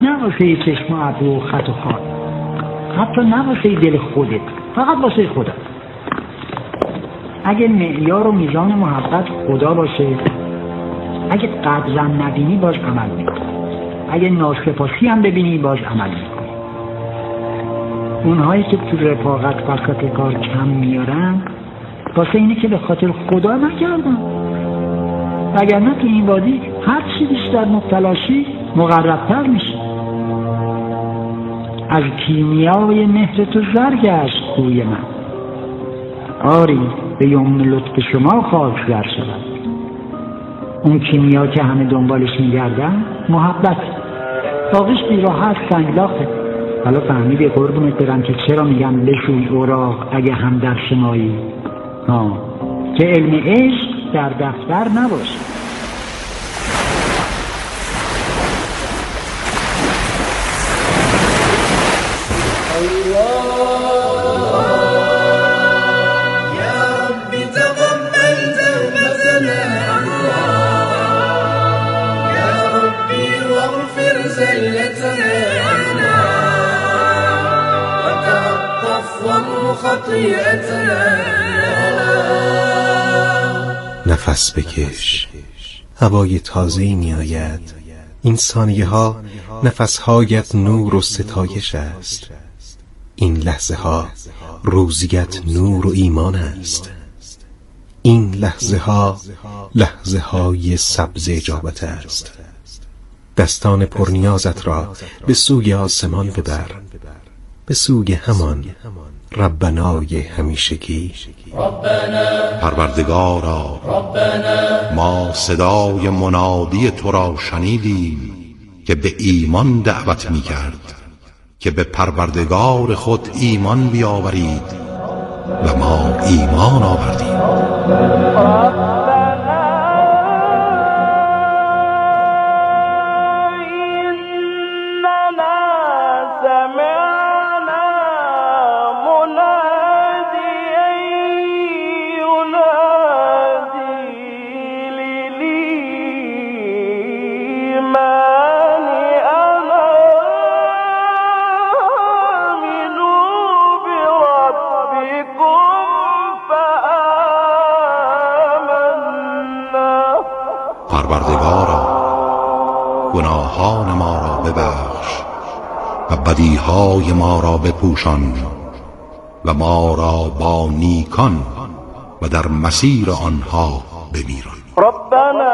نه واسه چشم و ابرو و خط و خال، حتی نه واسه دل خودت، فقط واسه خدا. اگه معیار و میزان محبت خدا باشه، اگه قدرم نبینی باش عمل میکنی، اگه ناسپاسی هم ببینی باش عمل میکنی. اونهایی که تو رفاقت وسط کار کم میارن واسه اینه که به خاطر خدا نکردن، وگرنه تو این وادی هر چی بیشتر مبتلاشی مقربتر میشی. از کیمیای مهر تو زر گشت خوی من، آری به یمن لطف شما خاک زر شود. اون کیمیا که همه دنبالش میگردن محبت، باقیش بیراحت سنگلاخه. حالا فهمیدی قربونت برم که چرا میگم بشوی اوراق اگه هم در شمایی؟ که علم عشق در دفتر نباشه. نفس بکش، هوای تازه‌ای می آید. این ثانیه ها نفسهایت نور و ستایش است. این لحظه ها روزیت نور و ایمان است. این لحظه ها لحظه های سبز اجابت است. دستان پرنیازت را به سوی آسمان ببر، به سوی همان ربنای همیشگی. پروردگارا، ما صدای منادی تو را شنیدیم که به ایمان دعوت می کرد که به پروردگار خود ایمان بیاورید و ما ایمان آوردیم. پروردگارا، گناهان ما را ببخش و بدیهای ما را بپوشان و ما را با نیکان و در مسیر آنها بمیران. ربنا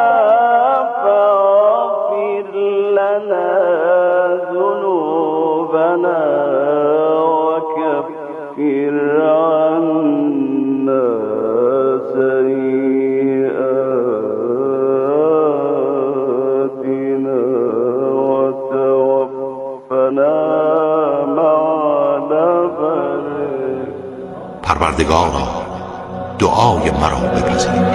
فاغفر لنا ذنوبنا وكفر عنا سيئاتنا وتوفنا مع الأبرار. پروردگارا، دعای مرا بپذیر.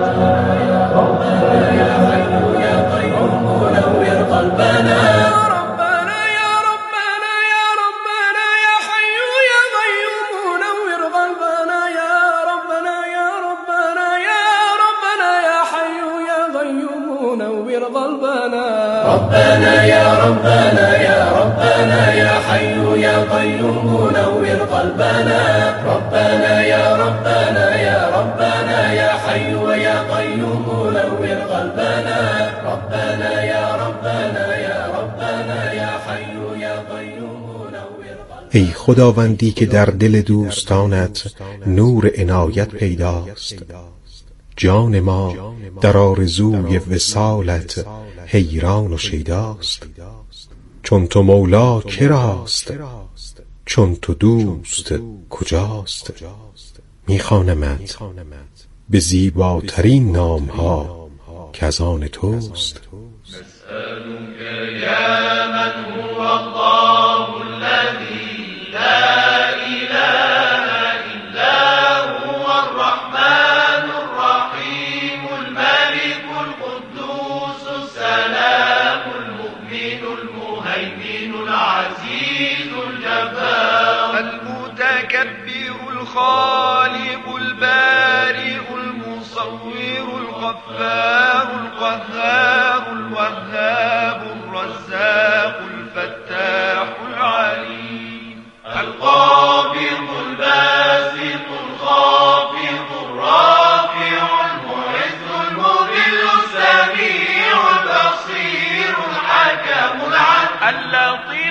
ربنا يا ربنا يا ربنا يا حي يا قيوم نور قلبنا. ربنا يا ربنا يا ربنا يا حي يا قيوم نور قلبنا. ربنا يا ربنا يا ربنا يا حي يا قيوم نور قلبنا. ای خداوندی که در دل دوستانت نور عنایت پیداست، جان ما در آرزوی وصالت حیران و شیداست. چون تو مولا کراست، چون تو دوست کجاست؟ میخوانمت به زیباترین نامها که از آن توست. نسألك يا من هو الله الذي لا إله إلا هو الرحمن الرحيم الملك القدوس السلام المؤمن المهيمن العزيز الجبار المتكبر الخالق البارئ المصور الغفار القهار الوهاب الرزاق الفتاح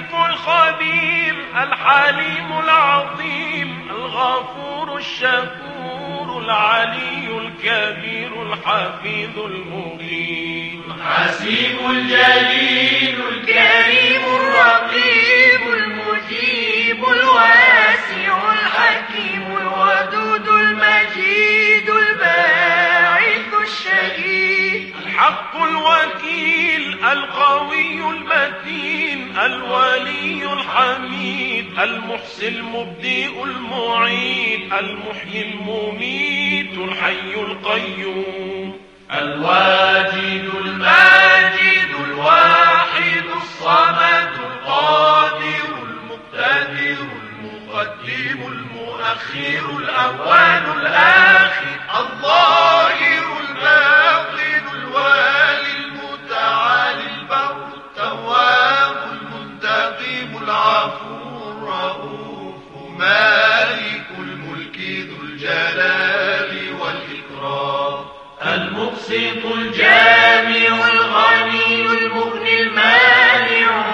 اللطيف الخبير الحليم العظيم الغفور الشكور العلي الكبير الحفيظ المغيث الحسيب الجليل الكريم الرقيب المجيب الواسع الحكيم الودود المجيد الباعث الشهيد الحق الوكيل القوي المتين الولي الحميد المحسن المبدئ المعيد المحيي المميت الحي القيوم الواجد الماجد الواحد الصمد القادر المقتدر المقدم المؤخر الأول الآخر الظاهر الباطن الوالي المتعالي البر التواب المنتقم العفو الرؤوف مالك الملك ذو الجلال والإكرام المقسط الجامع الغني المغني المانع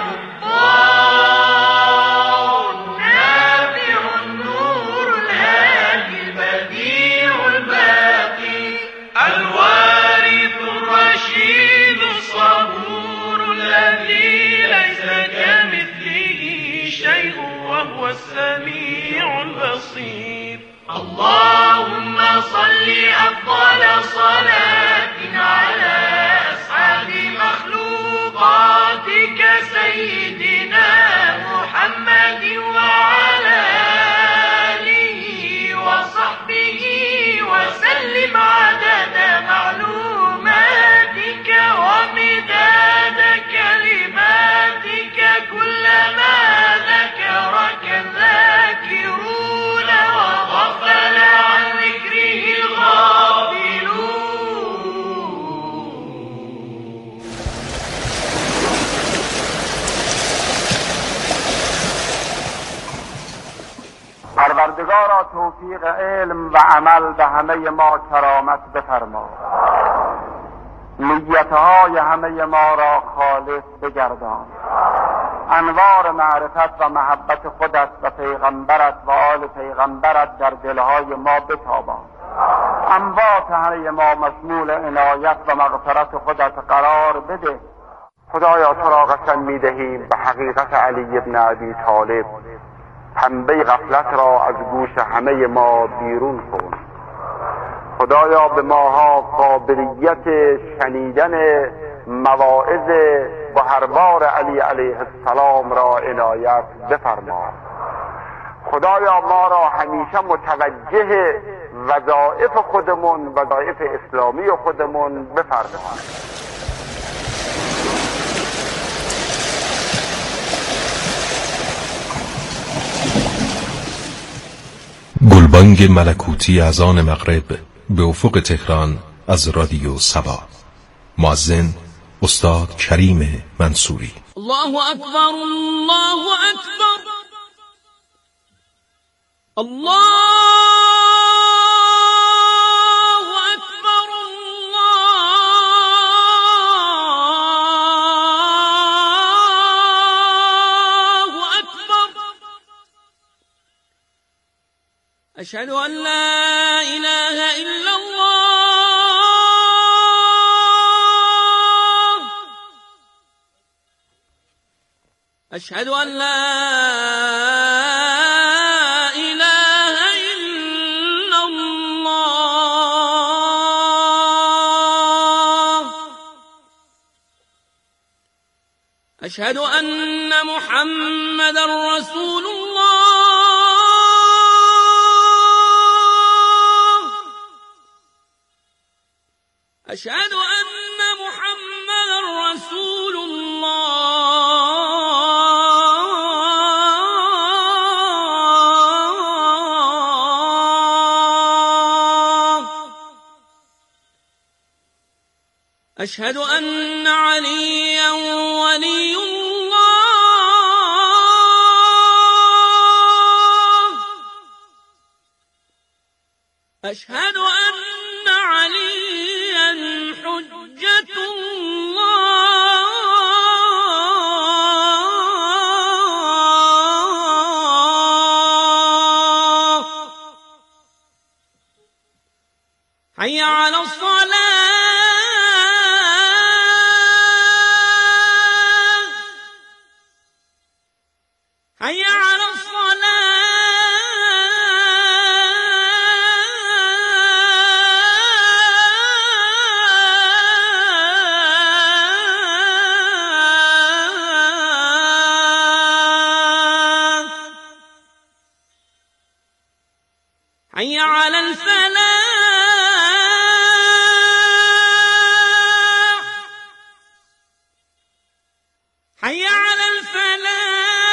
الضار النافع النور الهادي البديع الباقي الوارث الرشيد الصبور الذي ليس كمثله شيء وهو السميع البصير اللهم صل أفضل صلاة على أسعد مخلوقاتك سيدنا محمد وعلى آله وصحبه وسلم عدد معلوماتك ومداد كلماتك كلما ذكرك الذاكرون وغفل عن ذكره الغافلون. پروردگارا توفیق علم و عمل به همه ما کرامت بفرما، نیتهای همه ما را خالص بگردان، انوار معرفت و محبت خودت و پیغمبرت و آل پیغمبرت در دلهای ما بتابان، اموات همه ما مشمول عنایت و مغفرت خودت قرار بده. خدایا تو را قسم میدهیم به حقیقت علی ابن ابی طالب، پنبه غفلت را از گوش همه ما بیرون کن. خدایا به ماها قابلیت شنیدن مواعظ گوهربار علی علیه السلام را عنایت بفرما. خدایا ما را همیشه متوجه وظایف خودمون، وظایف اسلامی خودمون بفرما. گلبانگ ملکوتی اذان مغرب به افق تهران از رادیو سبا. مؤذن استاد کریم منصوری. الله اکبر، الله اکبر، الله اکبر، الله اکبر. اشهد ان لا اله الا الله، اشهد ان لا اله الا الله، اشهد ان محمدا رسول الله، أشهد أن محمدا رسول الله، أشهد أن عليا ولي الله، أشهد أن عليا حجة الله، على الصلاة حي على الصلاة حي على الفلاح حي على الفلاح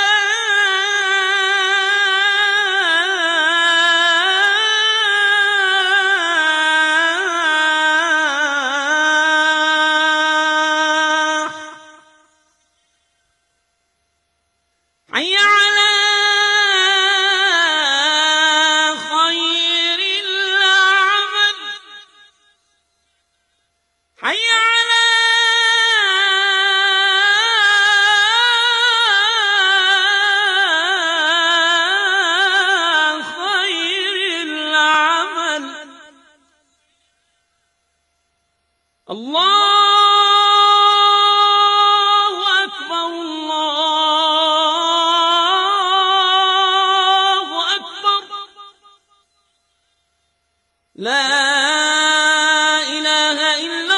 حي على خير العمل حي على خير العمل الله أكبر الله أكبر لا إله إلا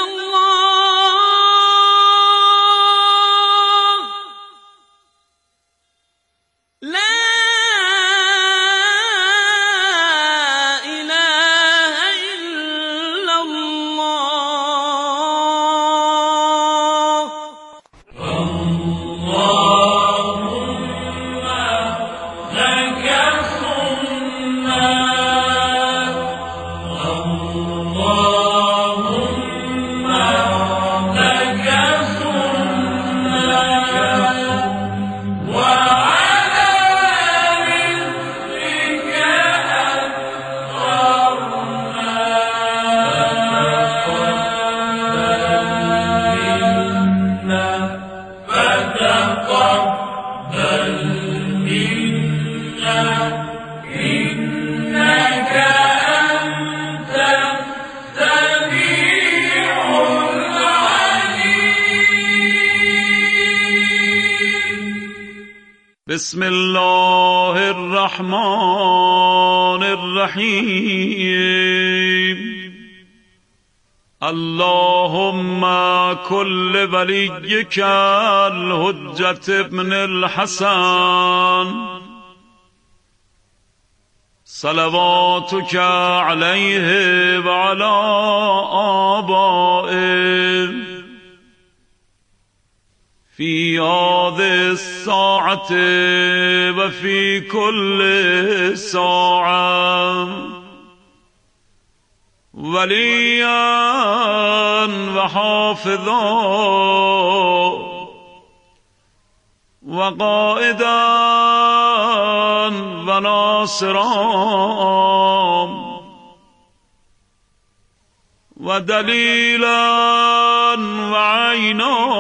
الله لا إله إلا الله بسم الله الرحمن الرحیم اللهم كل وليك الحجة ابن الحسن صلواتك عليه وعلى آبائه في هذه الساعة وفي كل ساعة وليا وحافظا وقائدا وناصرا ودليلا وعينا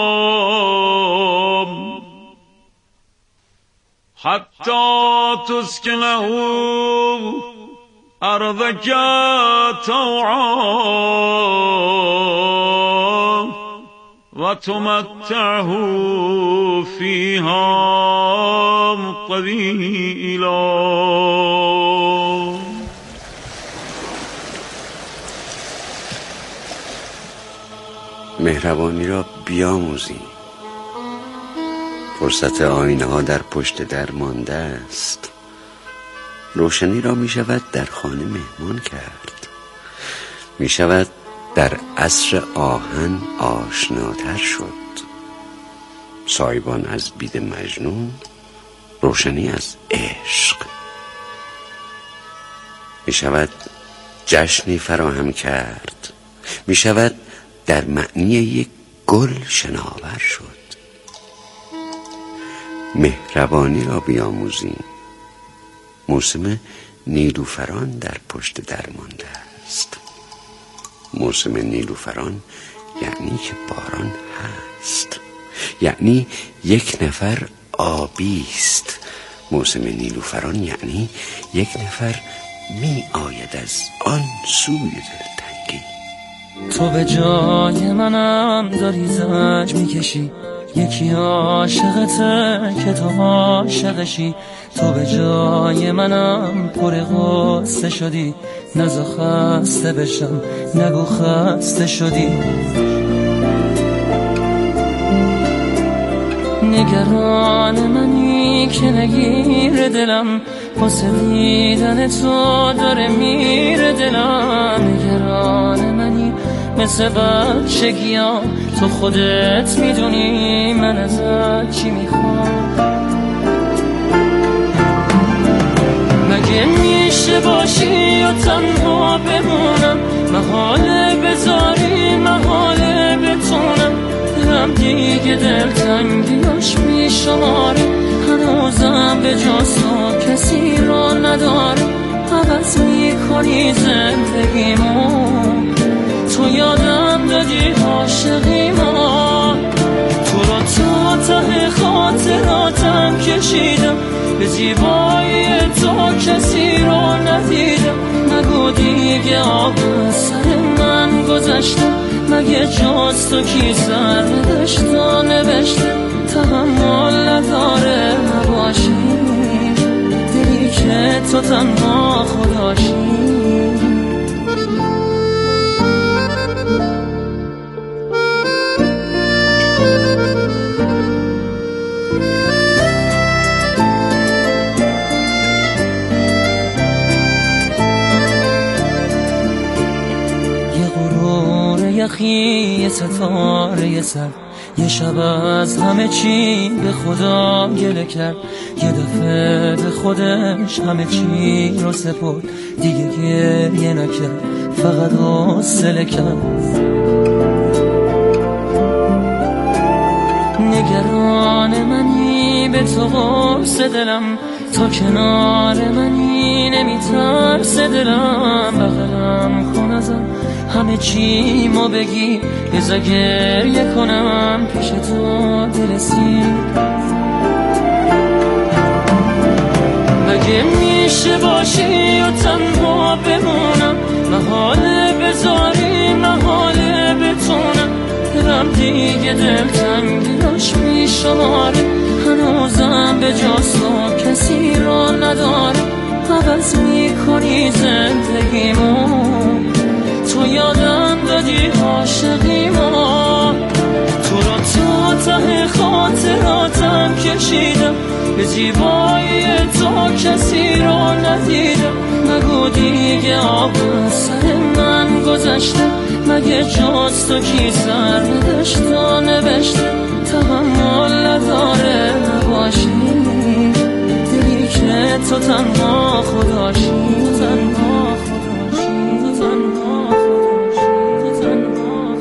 حتى تسكنه أرضك طوعا وتمتعه فيها طويلا. مهربانی را بیاموزیم. فرصت آینه ها در پشت در مانده است. روشنی را می شود در خانه مهمان کرد. می شود در عصر آهن آشناتر شد. سایبان از بید مجنون، روشنی از عشق. می شود جشنی فراهم کرد. می شود در معنی یک گل شناور شد. مهربانی را بیاموزیم. موسم نیلوفران در پشت در مانده است. موسم نیلوفران یعنی که باران هست، یعنی یک نفر آبی است. موسم نیلوفران یعنی یک نفر می آید از آن سوی دلتنگی. تو به جای منم داری زنج میکشی، یکی عاشقته که تو عاشقشی. تو به جای منم پر غصه شدی، نزا خسته بشم نگو خسته شدی. نگران منی که نگیر دلم، واسه دیدن تو داره میره دلم. نگران منی مثل بچگیام، تو خودت میدونی من ازت چی میخوام. مگه میشه باشی و تنها بمونم، محاله بذاری محاله بتونم. دلم دیگه دلتنگیاش میشماره، هنوزم به جز تو کسی را نداره. عوض میکنی زندگیمو، تو یادم دادی عاشقیمو. تو رو تا ته خاطراتم کشیدم، به زیبایی تو کسی رو ندیدم. نگو دیگه آب سر من گذشته، مگه جز تو کی سر نداشتا نوشته. تحمل نداره نباشی، دلی که تو تنها خداشی. یخی یه ستاره سر، یه شب از همه چی به خدا گله کرد. یه دفعه به خودش همه چی رو سپرد، دیگه گریه نکرد فقط حوصله کرد. نگران منی به تو قرص دلم، تا کنار منی نمیترس دلم. بغلم کن ازم همه چی ما بگی، بذار گریه کنم پیش تو دلسی. مگه میشه باشی و تنها بمونم، محاله بذاری محاله بتونم. دلم دیگه دلتنگیاش میشماره، هنوزم به جز تو کسی را نداره. عوض میکنی زندگیمو، تو یادم دادی عاشقیمو. تو رو تا ته خاطراتم کشیدم، به زیبایی تو کسی رو ندیدم. نگو دیگه آب سر من گذشته، مگه جز تو کی سر نداشتا نوشته. تحمل نداره نباشی، دلی که تو تنها خداشی. تنها خداشی، تنها خداشی، تنها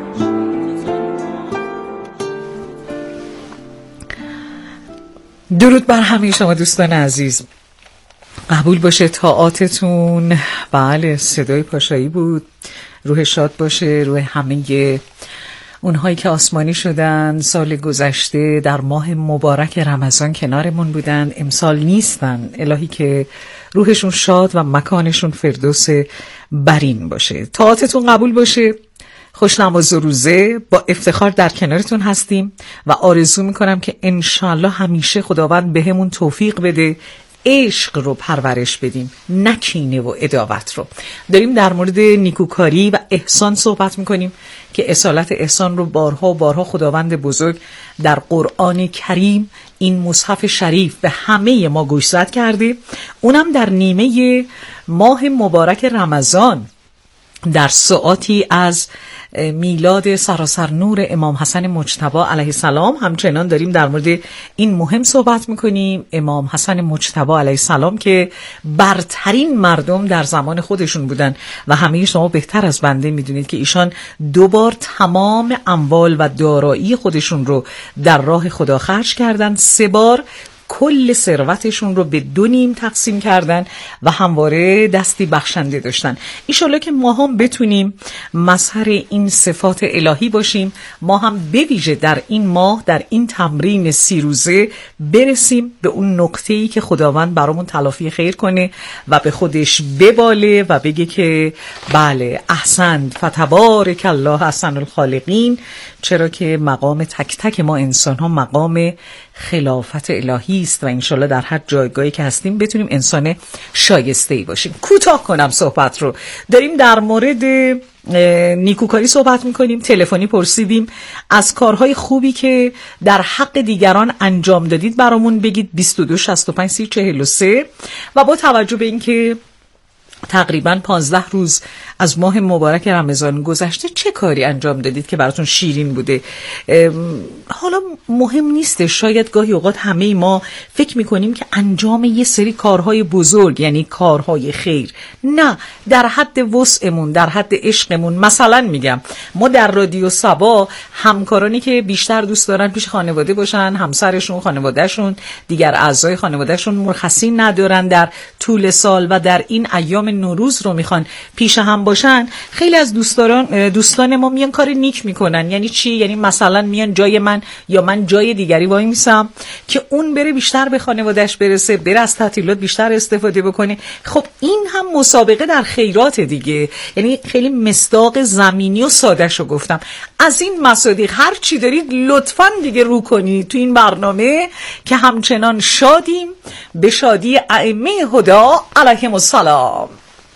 خداشی. درود بر همه شما دوستان عزیز، قبول باشه طاعاتتون. بله، صدای پاشایی بود. روح شاد باشه روح همه اونهایی که آسمانی شدن سال گذشته در ماه مبارک رمضان کنارمون بودن، امسال نیستن. الهی که روحشون شاد و مکانشون فردوس برین باشه. طاعاتتون قبول باشه. خوش نماز و روزه، با افتخار در کنارتون هستیم و آرزو میکنم که انشالله همیشه خداوند بهمون توفیق بده عشق رو پرورش بدیم، نه کینه و عداوت رو. داریم در مورد نیکوکاری و احسان صحبت میکنیم که اصالت احسان رو بارها و بارها خداوند بزرگ در قرآن کریم، این مصحف شریف، به همه ما گوشزد کرده. اونم در نیمه ماه مبارک رمضان، در ساعاتی از میلاد سراسر نور امام حسن مجتبی علیه السلام. همچنان داریم در مورد این مهم صحبت میکنیم. امام حسن مجتبی علیه السلام که برترین مردم در زمان خودشون بودن و همه شما بهتر از بنده میدونید که ایشان 2 بار تمام اموال و دارایی خودشون رو در راه خدا خرج کردن، 3 بار کل ثروتشون رو به 2 نیم تقسیم کردن و همواره دستی بخشنده داشتن. ایشالله که ما هم بتونیم مظهر این صفات الهی باشیم، ما هم به ویژه در این ماه، در این تمرین 30 روزه برسیم به اون نقطه‌ای که خداوند برامون تلافی خیر کنه و به خودش بباله و بگه که بله احسنت فتبارک الله احسن الخالقین، چرا که مقام تک تک ما انسان ها مقام خلافت الهی است و انشالله در هر جایگاهی که هستیم بتونیم انسان شایسته ای باشیم. کوتاه کنم صحبت رو، داریم در مورد نیکوکاری صحبت میکنیم. تلفنی پرسیدیم از کارهای خوبی که در حق دیگران انجام دادید برامون بگید 22 65 30 43 و با توجه به اینکه تقریباً 15 روز از ماه مبارک رمضان گذشته چه کاری انجام دادید که براتون شیرین بوده؟ حالا مهم نیست، شاید گاهی اوقات همه ما فکر میکنیم که انجام یه سری کارهای بزرگ یعنی کارهای خیر، نه، در حد وسعمون، در حد عشقمون. مثلا میگم ما در رادیو صبا همکارانی که بیشتر دوست دارن پیش خانواده باشن، همسرشون، خانوادهشون، دیگر اعضای خانوادهشون مرخصی ندارن در طول سال و در این ایام نوروز رو میخوان پیش هم باشن، خیلی از دوستان ما میان کار نیک میکنن. یعنی چی؟ یعنی مثلا میان جای من یا من جای دیگری وای میسم که اون بره بیشتر به خانواده‌اش برسه، بره از تعطیلات بیشتر استفاده بکنه. خب این هم مسابقه در خیرات دیگه. یعنی خیلی مصداق زمینی و ساده‌شو گفتم. از این مصادیق هر چی دارید لطفاً دیگه رو کنید تو این برنامه که همچنان شادیم به شادی ائمه هدا علیهم السلام.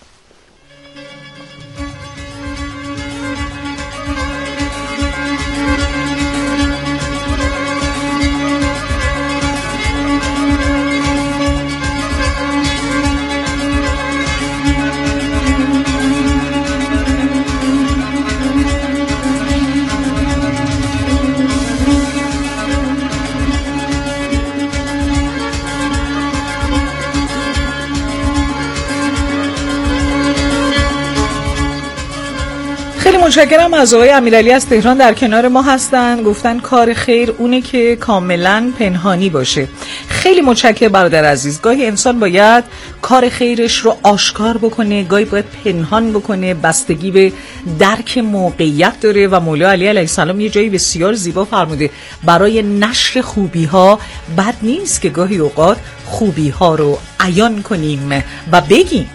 متشکرم از آقای امیرعلی از تهران در کنار ما هستن. گفتن کار خیر اونه که کاملا پنهانی باشه. خیلی متشکرم برادر عزیز. گاهی انسان باید کار خیرش رو آشکار بکنه، گاهی باید پنهان بکنه، بستگی به درک موقعیت داره و مولا علی علیه السلام یه جایی بسیار زیبا فرموده برای نشر خوبی ها بد نیست که گاهی اوقات خوبی ها رو عیان کنیم و بگیم.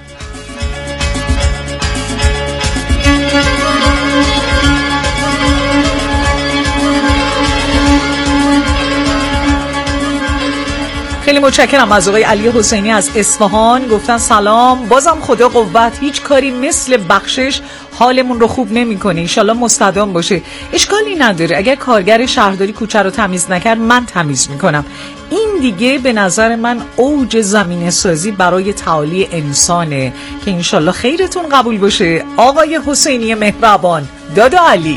خیلی متشکرم از آقای علی حسینی از اصفهان. گفتن سلام، بازم خدا قوت، هیچ کاری مثل بخشش حالمون رو خوب نمی‌کنه، ان شاءالله مستدام باشه. اشکالی نداره، اگر کارگر شهرداری کوچه رو تمیز نکرد من تمیز میکنم. این دیگه به نظر من اوج زمینه سازی برای تعالی انسانه که ان شاءالله خیرتون قبول باشه. آقای حسینی مهربان، دادا علی.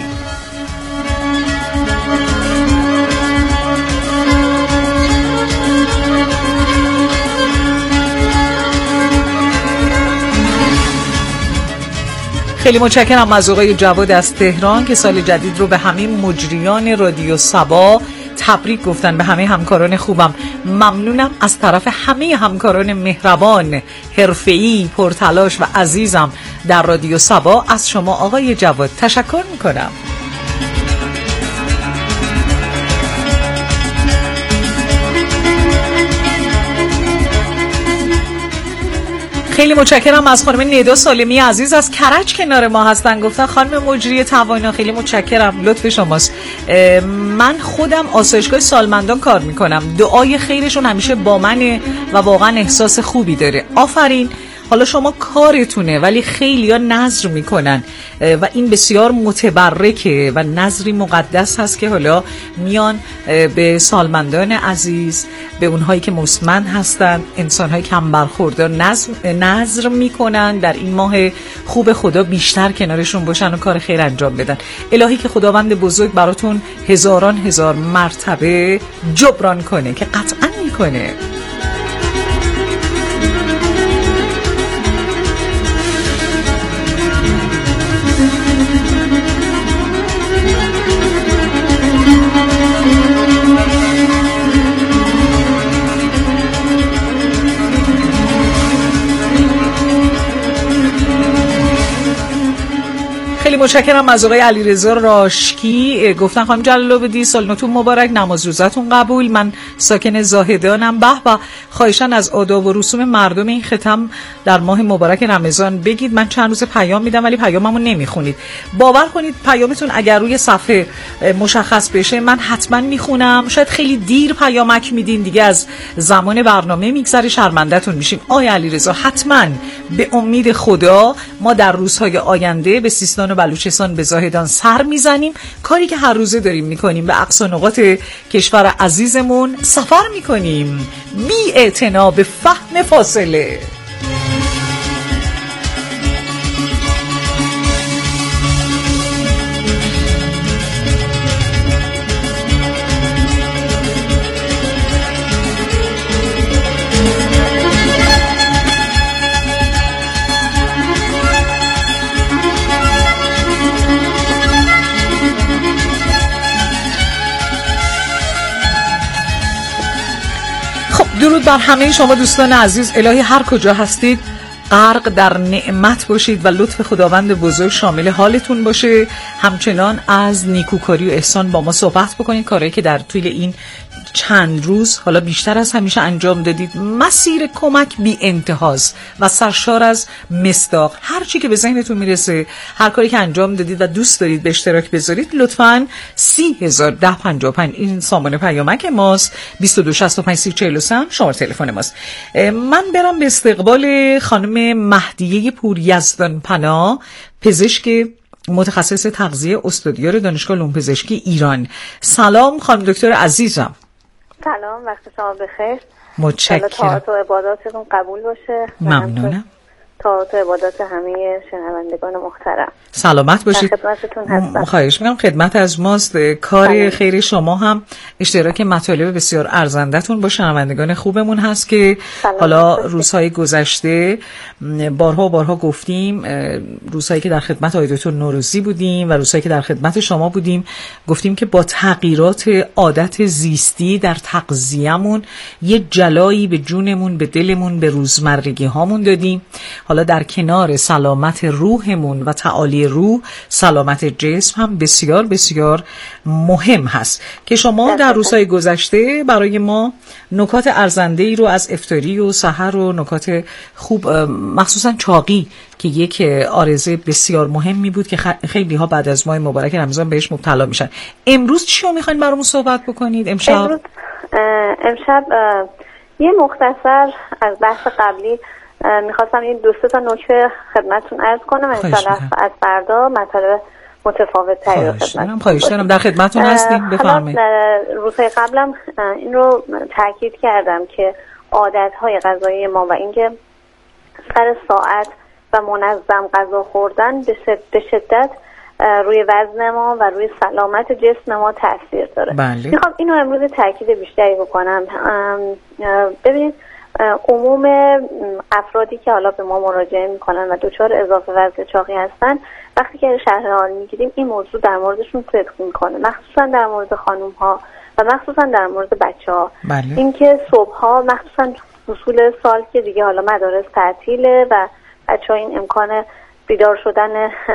خیلی متشکرم از آقای جواد از تهران که سال جدید رو به همه مجریان رادیو صبا تبریک گفتن، به همه همکاران خوبم. ممنونم از طرف همه همکاران مهربان، حرفه‌ای، پرتلاش و عزیزم در رادیو صبا. از شما آقای جواد تشکر میکنم. خیلی متشکرم از خانم ندا سالمی عزیز از کرج کنار ما هستن. گفتن خانم مجری توانا، خیلی متشکرم، لطف شماست. من خودم آسایشگاه سالمندان کار میکنم، دعای خیرشون همیشه با منه و واقعا احساس خوبی داره. آفرین. حالا شما کارتونه ولی خیلی ها نظر میکنن و این بسیار متبرکه و نظری مقدس هست که حالا میان به سالمندان عزیز، به اونهایی که مستمند هستن، انسانهایی که هم برخوردار نظر میکنن در این ماه خوب خدا بیشتر کنارشون باشن و کار خیر انجام بدن. الهی که خداوند بزرگ براتون هزاران هزار مرتبه جبران کنه که قطعا میکنه. خیلی متشکرم از آقای علیرضا راشکی. گفتن خانم جلال آبادی سال نوتون مبارک، نماز روزتون قبول. من ساکن زاهدانم. به خواهشاً از آداب و رسوم مردم این ختم در ماه مبارک رمضان بگید. من چند روز پیام میدم ولی پیاممو نمیخونید. باور کنید پیامتون اگر روی صفحه مشخص بشه من حتما میخونم. شاید خیلی دیر پیامک میدین، دیگه از زمان برنامه میگذره، شرمنده‌تون میشیم. آقای علیرضا حتما به امید خدا ما در روزهای آینده به سیستان و بلوچستان به زاهدان سر میزنیم. کاری که هر روزه داریم میکنیم، به اقصا نقاط کشور عزیزمون سفر میکنیم بی اعتنا به فهم فاصله. درود بر همه شما دوستان عزیز. الهی هر کجا هستید غرق در نعمت باشید و لطف خداوند بزرگ شامل حالتون باشه. همچنان از نیکوکاری و احسان با ما صحبت بکنید، کاری که در طول این چند روز حالا بیشتر از همیشه انجام دادید. مسیر کمک بی انتهاست و سرشار از مصداق. هر چی که به ذهنتون میرسه، هر کاری که انجام دادید و دوست دارید به اشتراک بذارید، لطفاً 30,1055 این سامانه پیامک ماست. 2265 شماره تلفن ماست. من برم به استقبال خانم مهدیه پوریزدان پناه، پزشک متخصص تغذیه، استادیار دانشگاه علوم پزشکی ایران. سلام خانم دکتر عزیزم. سلام، وقت شما بخیر. متشکرم. طاعت و عباداتتون قبول باشه. ممنونم. طاعت و عبادات همه شنوندگان محترم. سلامت باشید. خدمتتون هستم. خواهش می‌کنم، خدمت از ماست. کار خیر شما هم اشتراک مطالب بسیار ارزنده‌تون با شنوندگان خوبمون هست که حالا روزهای گذشته بارها گفتیم، روزهایی که در خدمت آقای دکتر نوروزی بودیم و روزهایی که در خدمت شما بودیم، گفتیم که با تغییرات عادت زیستی در تغذیه‌مون یه جلایی به جونمون، به دلمون، به روزمرگی هامون دادیم. حالا در کنار سلامت روحمون و تعالی روح، سلامت جسم هم بسیار بسیار مهم هست که شما در روزهای گذشته برای ما نکات ارزنده‌ای رو از افطاری و سحر و نکات خوب، مخصوصا چاقی که یک عارضه بسیار مهمی بود که خیلی ها بعد از ماه مبارک رمضان بهش مبتلا میشن. امروز چی رو میخواین برامون صحبت بکنید؟ امشب یه مختصر از بحث قبلی میخواستم این 2-3 تا نکته خدمتتون عرض کنم. انشالله از فردا مطالب متفاوت تری رو خدمتتون. خواهش دارم، در خدمتتون هستیم، بفرمایید. روزهای قبلم این رو تاکید کردم که عادتهای غذایی ما و اینکه سر ساعت و منظم غذا خوردن به شدت روی وزن ما و روی سلامت جسم ما تاثیر داره. بله. میخوام اینو امروز تاکید بیشتری بکنم. ببینید عموم افرادی که حالا به ما مراجعه میکنن و دچار اضافه وزن چاقی هستن، وقتی که شرح حال میگیریم این موضوع در موردشون صدق میکنه، مخصوصا در مورد خانوم ها و مخصوصا در مورد بچه ها. بله. اینکه صبح ها مخصوصا فصول سال که دیگه حالا مدارس تعطیله و بچه ها این امکان بیدار شدن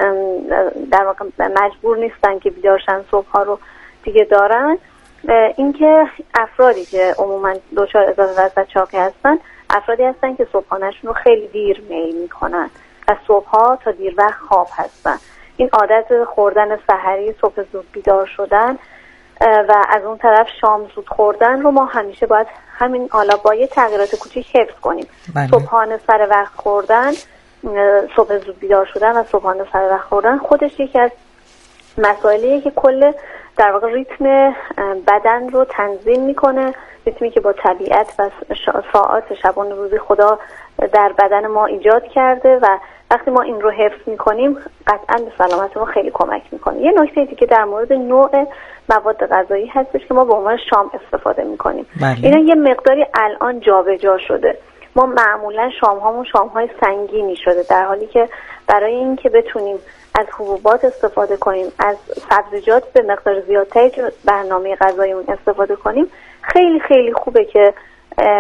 در واقع مجبور نیستن که بیدارشن، صبح ها رو دیگه دارن. اینکه افرادی که عموما دچار اضافه وزن چاقی هستن، افرادی هستن که صبحانه‌شون رو خیلی دیر میل میکنن و صبحها تا دیر وقت خواب هستن. این عادت خوردن سحری، صبح زود بیدار شدن و از اون طرف شام زود خوردن رو ما همیشه باید همین حالا با یه تغییرات کوچیک حفظ کنیم. صبحانه سر وقت خوردن، صبح زود بیدار شدن و صبحانه سر وقت خوردن خودش یکی از مسائلیه که کل در واقع ریتم بدن رو تنظیم میکنه، ریتمی که با طبیعت و ساعات شبانه روزی خدا در بدن ما ایجاد کرده و وقتی ما این رو حفظ میکنیم قطعا به سلامت ما خیلی کمک میکنه. یه نکته دیگه در مورد نوع مواد غذایی هستش که ما به عنوان شام استفاده میکنیم. اینا یه مقداری الان جابجا شده. ما معمولا شامهامون شامهای سنگینی شده، در حالی که برای اینکه بتونیم از حبوبات استفاده کنیم، از سبزیجات به مقدار زیادتری که برنامه غذاییمون استفاده کنیم، خیلی خیلی خوبه که